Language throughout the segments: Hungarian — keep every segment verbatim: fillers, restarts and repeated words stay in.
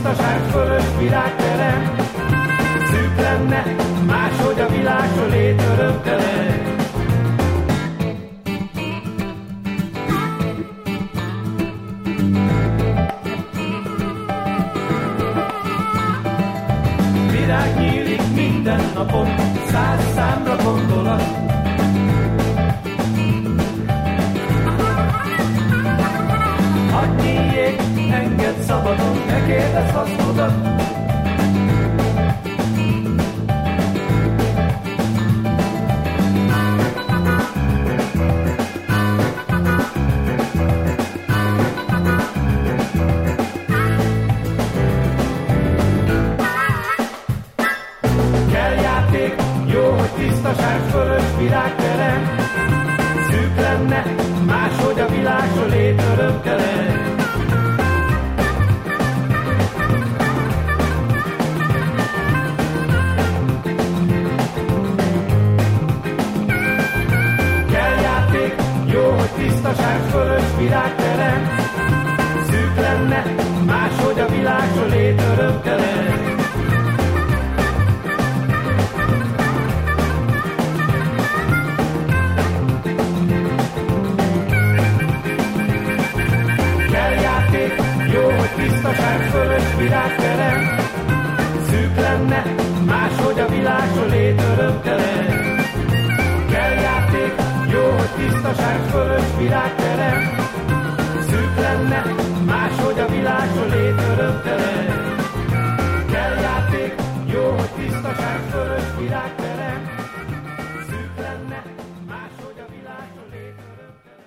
tisztaság fölös virágterem. Szűk lenne, máshogy a világ sölét örömtelen. Virág nyílik minden napon, száz számra gondolat. Hadd nyíljék, engedd szabadon, ne kérdezz hasznodat. Tisztaság fölös virágterem. Szűk lenne, máshogy a világ sölét örömtelen. Kell játék, jó, hogy tisztaság fölös virágterem. Szűk lenne, máshogy a világ sölét örömtelen. Tisztaság fölös virágterem. Szűk lenne, máshogy a világ sölét örömtelen. Kell játék, jó, hogy tisztaság fölös virágterem. Szűk lenne, máshogy a világ sölét örömtelen. Kell játék, jó, hogy tisztaság fölös virágterem. Szűk lenne, máshogy a világ sölét örömtelen.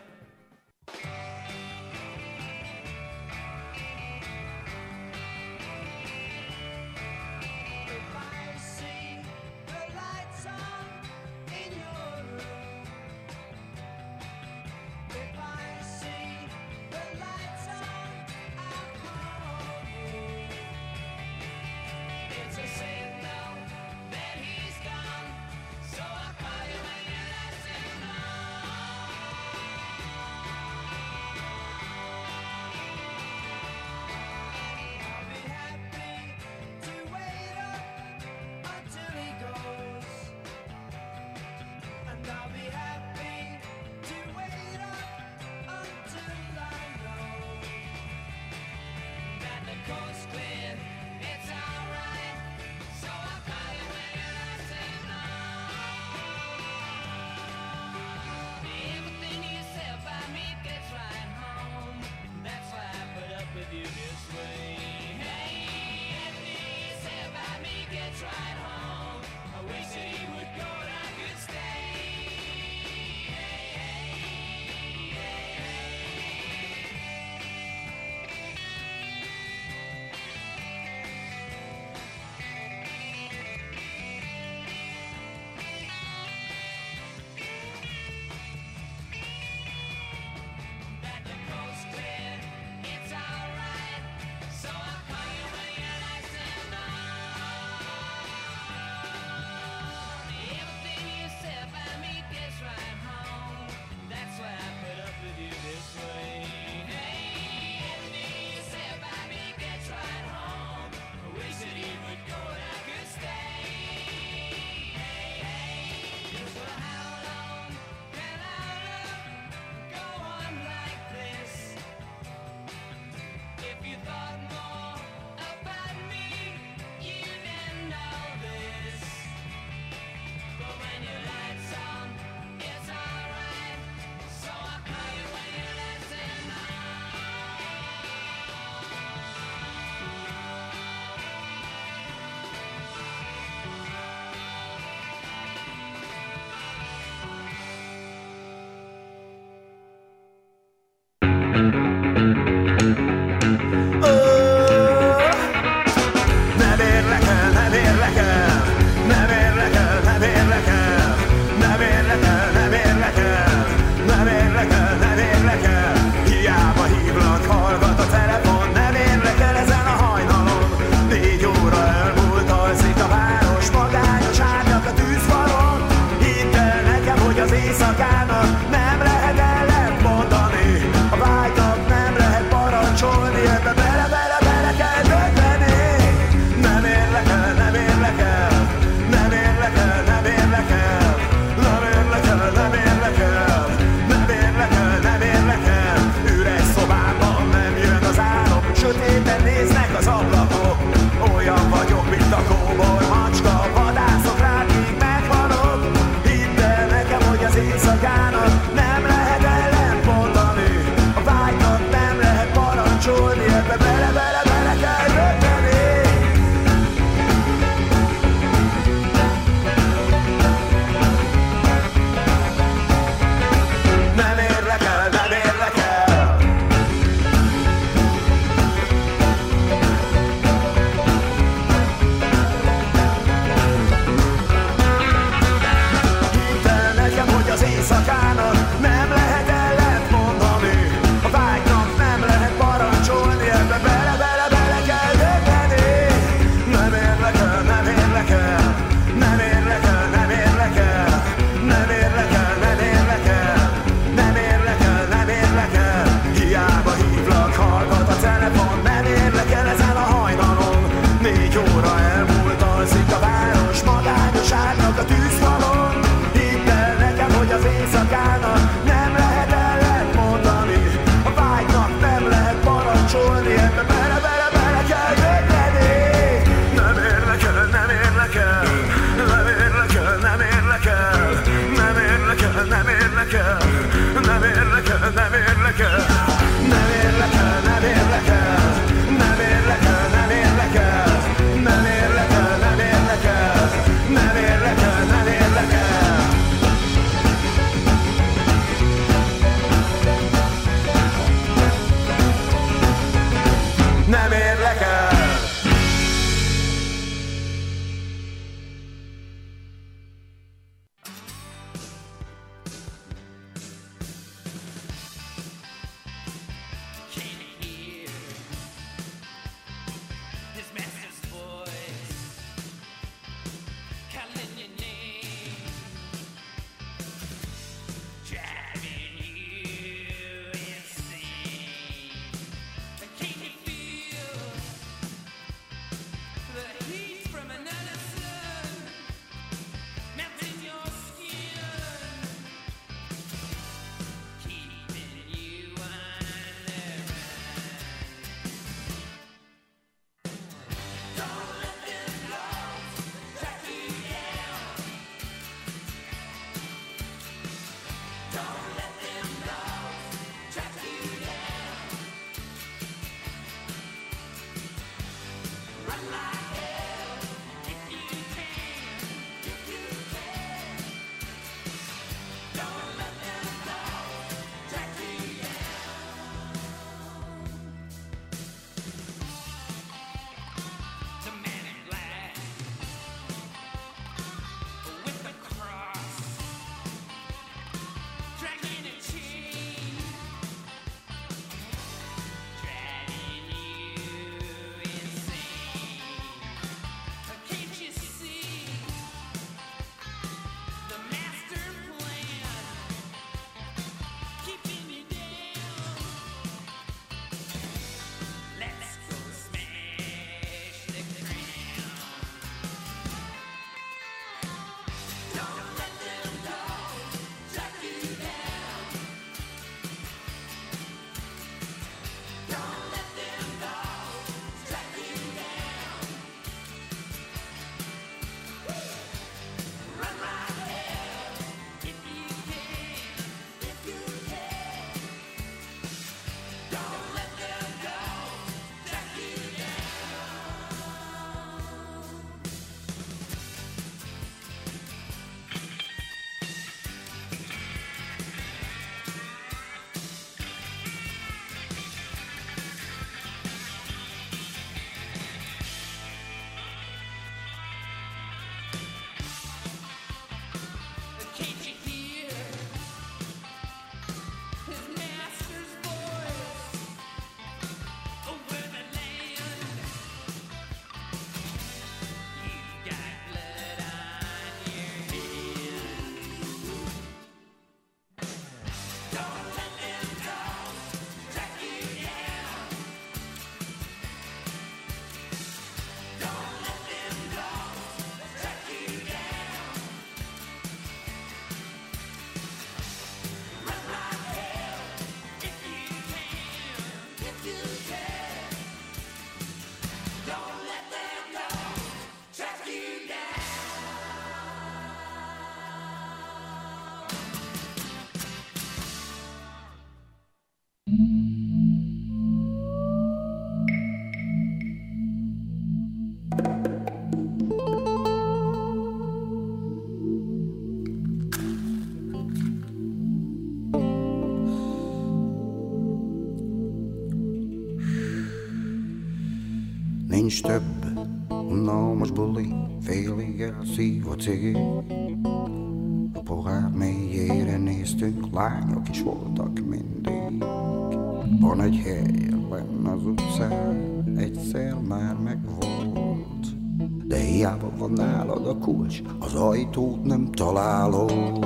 Nincs több unalmas buli, félig elszív a cég. A pohár mélyére néztünk, lányok is voltak mindig. Van egy hely lenn az utcán, egyszer már megvolt. De hiába van nálad a kulcs, az ajtót nem találod.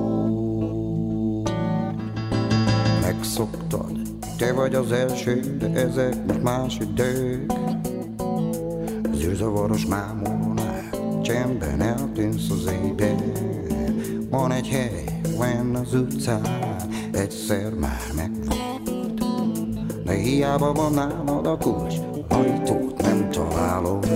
Megszoktad, te vagy az első, de ezek most más idők. Zűrzavaros mámon át, csendben eltűnsz az égben. Van egy hely lenn az utcán, egyszer már megvolt. De hiába van nálad a kulcs, ajtót nem találod.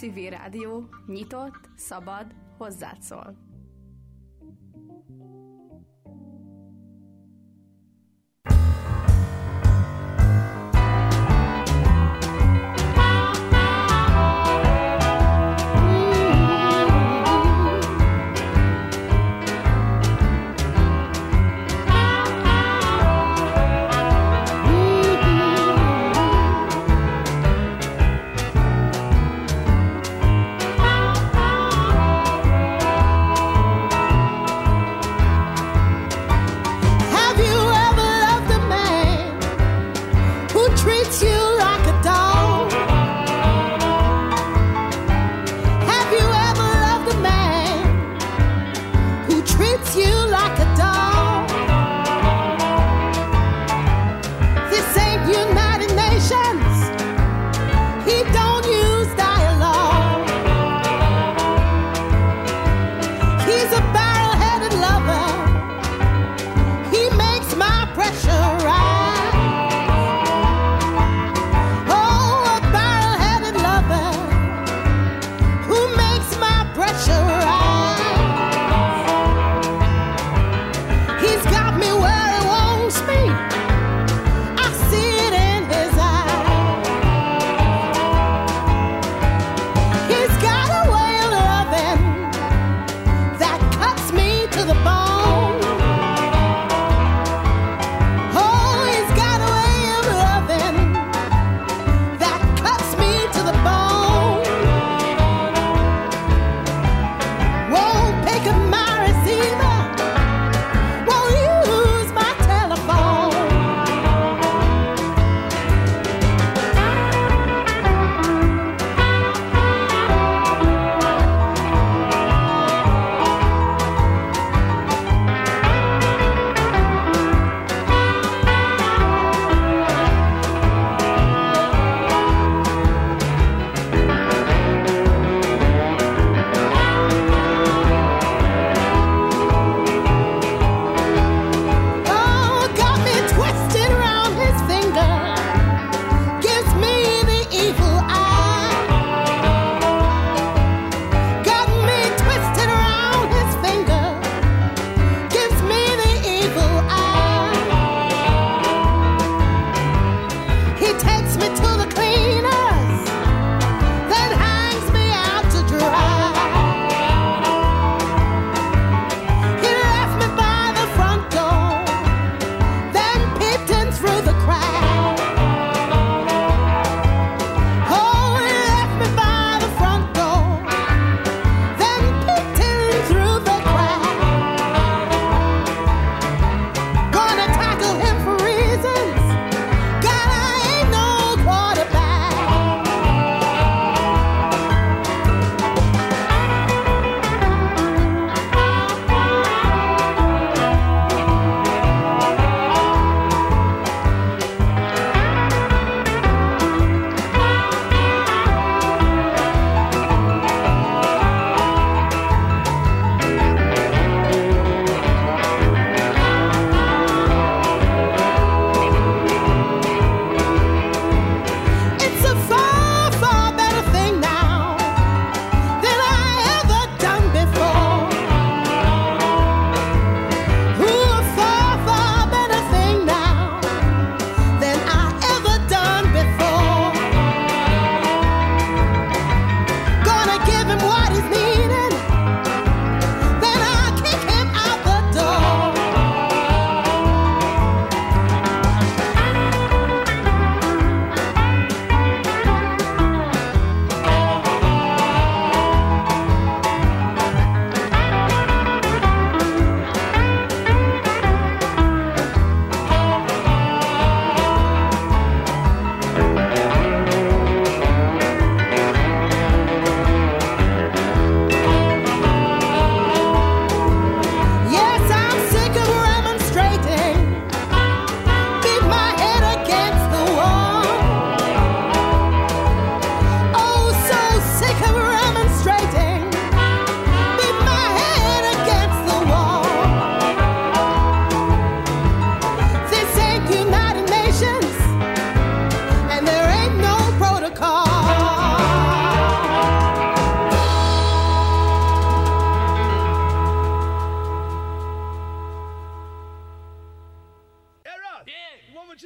Civil Rádió, nyitott, szabad, hozzád szól. Thank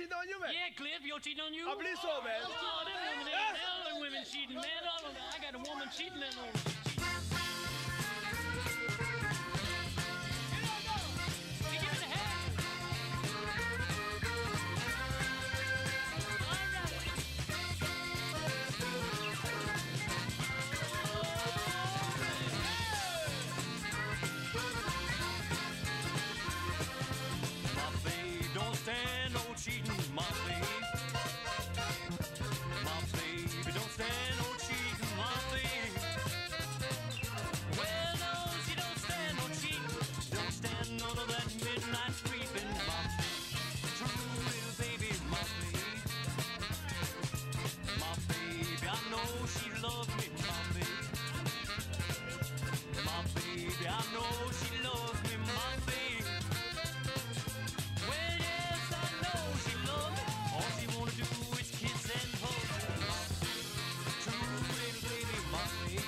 cheating on you, man? Yeah, Cliff, you're cheating on you? I believe so, man. Oh, them women, ain't- all them women cheating, man. All of them. I got a woman cheating and all of them. Hey, give me the hat. All right. My babe don't stand no cheating, my babe. My baby don't stand no cheating, my babe. Well, no, she don't stand no cheating. Don't stand none of that midnight creeping, my true little baby, my babe. My baby, I know she loves me, my babe. My baby, I know she loves me, my babe. Well, yes, I know she loves me. All she wanna do is kiss and hug me, my true little baby, my babe.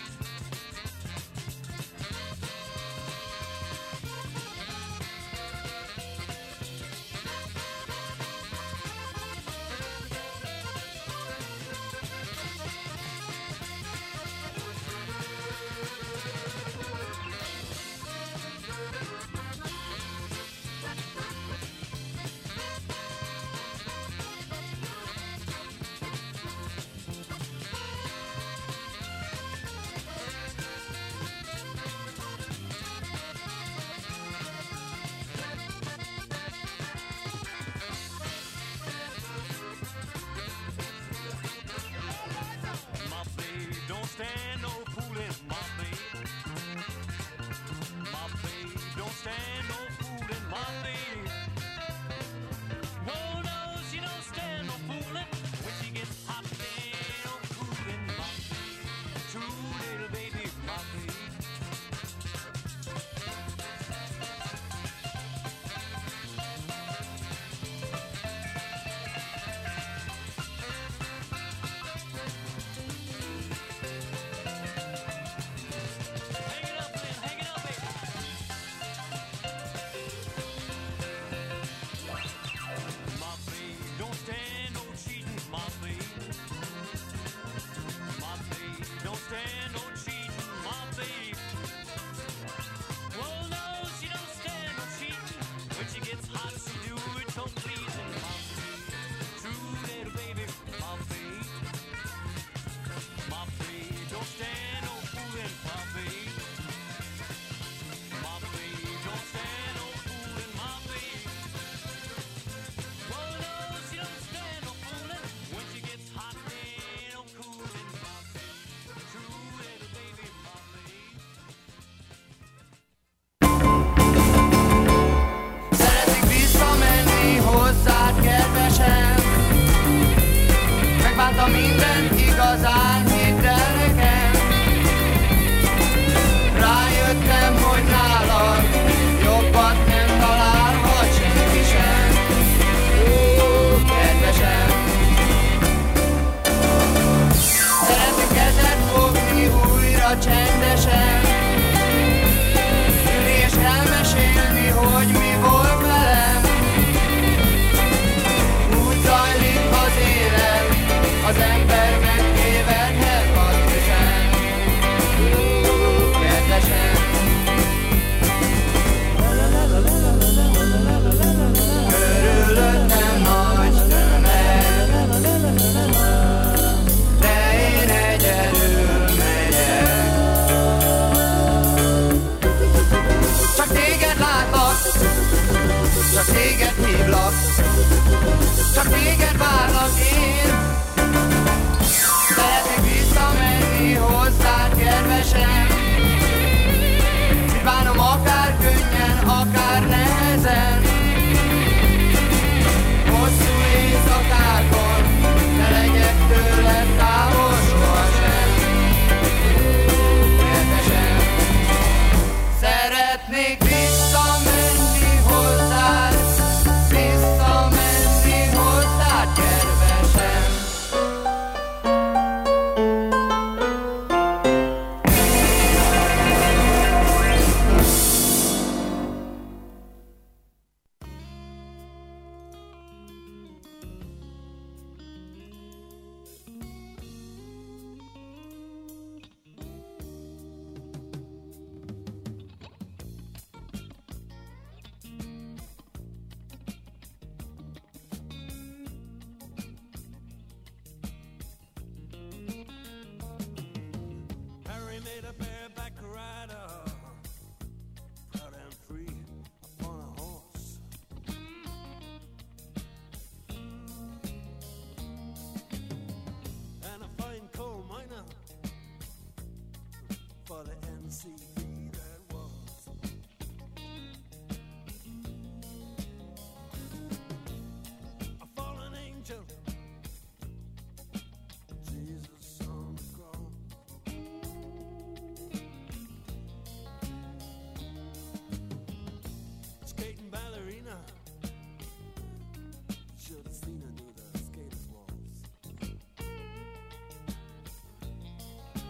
My babe don't stand no fooling, my babe. My babe don't stand no fooling, my babe. Whoa, no, she don't stand no fooling. When she gets hot, ain't no cooling, my babe. True little baby, my babe. Hang it up, Lynn, hang it up, baby. My babe don't stand no cheating, my babe. My babe don't stand no cheating, my babe. Well, no, she don't stand no cheating. When she gets hot, she do it so pleasing, my babe. True little baby, my babe. My babe don't stand no fooling, my babe. My babe don't stand no fooling, my babe. Well, no, she don't stand no fooling. When she gets hot, ain't no cooling, my babe. True little baby, my babe. Szeretnék visszamenni hozzád, kedvesem. Megbántam mindent, igazán hidd el nekem. Rájöttem, hogy nálad jobbat nem találhat senki sem. Ó, kedvesem. Szeretnék kezed fogni újra csendesen. Ülni és elmesélni, hogy mi volt velem. Úgy zajlik az élet, az ember megtéved. see.